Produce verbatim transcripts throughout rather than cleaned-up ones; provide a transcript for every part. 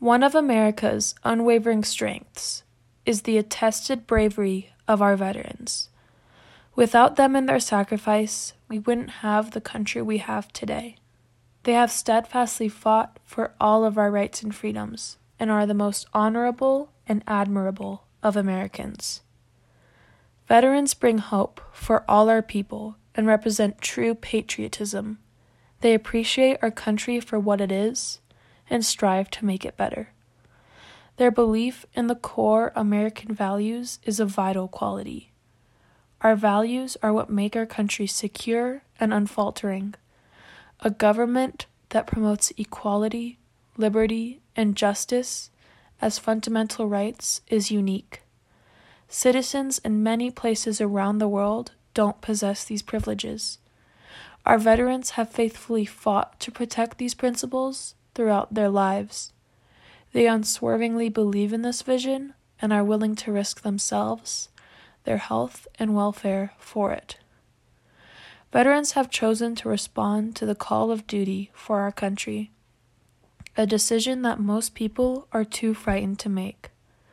One of America's unwavering strengths is the attested bravery of our veterans. Without them and their sacrifice, we wouldn't have the country we have today. They have steadfastly fought for all of our rights and freedoms and are the most honorable and admirable of Americans. Veterans bring hope for all our people and represent true patriotism. They appreciate our country for what it is and strive to make it better. Their belief in the core American values is a vital quality. Our values are what make our country secure and unfaltering. A government that promotes equality, liberty, and justice as fundamental rights is unique. Citizens in many places around the world don't possess these privileges. Our veterans have faithfully fought to protect these principles throughout their lives. They unswervingly believe in this vision and are willing to risk themselves, their health, and welfare for it. Veterans have chosen to respond to the call of duty for our country, a decision that most people are too frightened to make.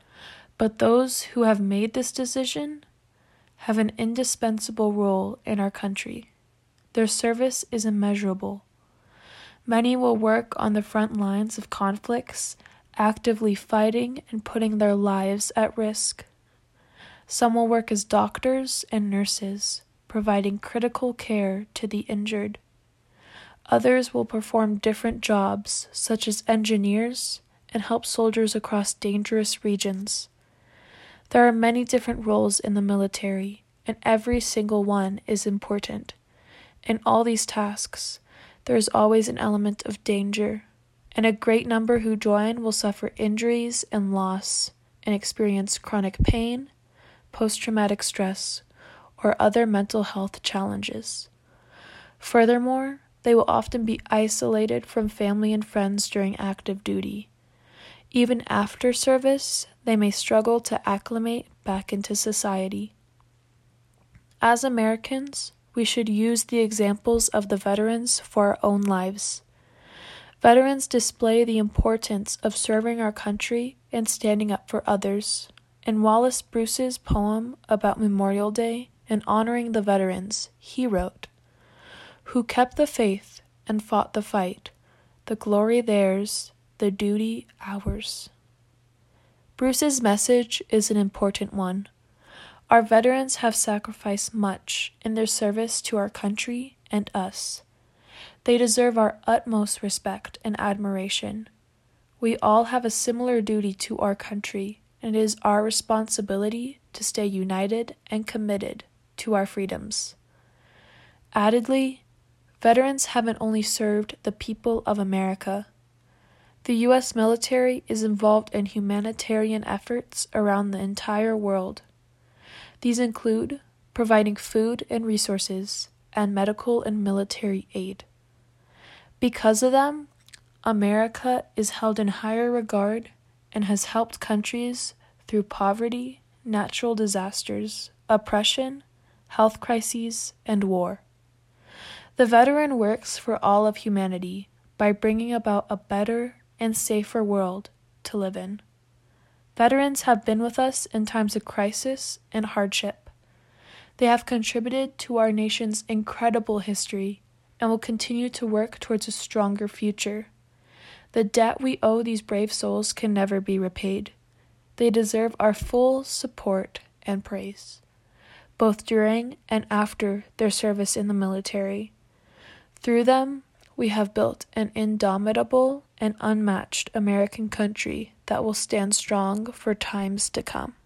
But those who have made this decision have an indispensable role in our country. Their service is immeasurable. Many will work on the front lines of conflicts, actively fighting and putting their lives at risk. Some will work as doctors and nurses, providing critical care to the injured. Others will perform different jobs, such as engineers, and help soldiers across dangerous regions. There are many different roles in the military, and every single one is important. In all these tasks, there is always an element of danger, and a great number who join will suffer injuries and loss and experience chronic pain, post-traumatic stress, or other mental health challenges. Furthermore, they will often be isolated from family and friends during active duty. Even after service, they may struggle to acclimate back into society. As Americans, we should use the examples of the veterans for our own lives. Veterans display the importance of serving our country and standing up for others. In Wallace Bruce's poem about Memorial Day and honoring the veterans, he wrote, "Who kept the faith and fought the fight, the glory theirs, the duty ours." Bruce's message is an important one. Our veterans have sacrificed much in their service to our country and us. They deserve our utmost respect and admiration. We all have a similar duty to our country, and it is our responsibility to stay united and committed to our freedoms. Addedly, veterans haven't only served the people of America. The U S military is involved in humanitarian efforts around the entire world. These include providing food and resources and medical and military aid. Because of them, America is held in higher regard and has helped countries through poverty, natural disasters, oppression, health crises, and war. The veteran works for all of humanity by bringing about a better and safer world to live in. Veterans have been with us in times of crisis and hardship. They have contributed to our nation's incredible history and will continue to work towards a stronger future. The debt we owe these brave souls can never be repaid. They deserve our full support and praise, both during and after their service in the military. Through them, we have built an indomitable and unmatched American country that will stand strong for times to come.